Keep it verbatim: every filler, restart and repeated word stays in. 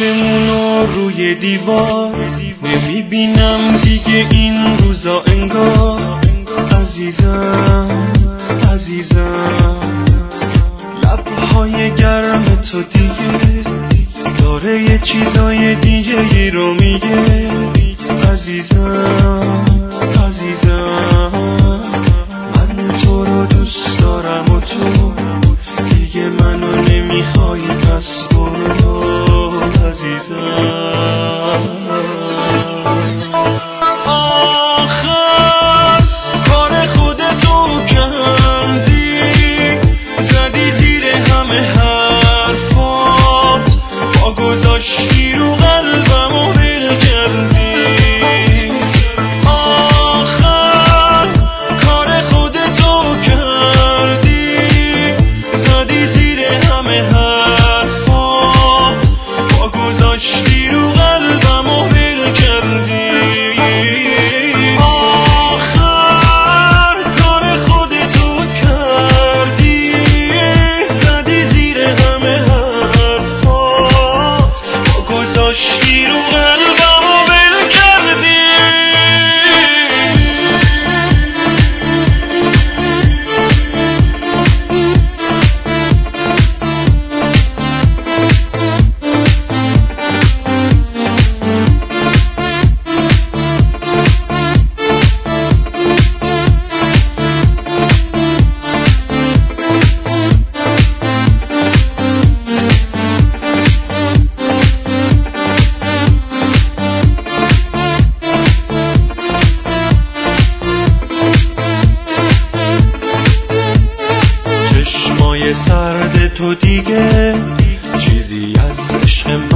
عکسمونو روی دیوار نمیبینم دیگه این روزا انگار. عزیزم عزیزم لبهای گرم تو دیگه داره یه چیزای دیگه رو میگه. عزیزم عزیزم من تو رو دوست دارم و تو دیگه منو نمیخوای، پس برو عزیزم. آخر کار خودتو کردی، زدی زیر همه حرفات، با گذاشتی رو قلبم و ول کردی. آخر کار خودتو کردی، زدی زیر همه حرفات، با گذاشتی رو قلبم و ول کردی. آخر کار خودتو کردی، زدی زیر همه حرفات، با گذاشتی رو قلبم و ول کردی. چشمای سرد تو دیگه چیزی از عشق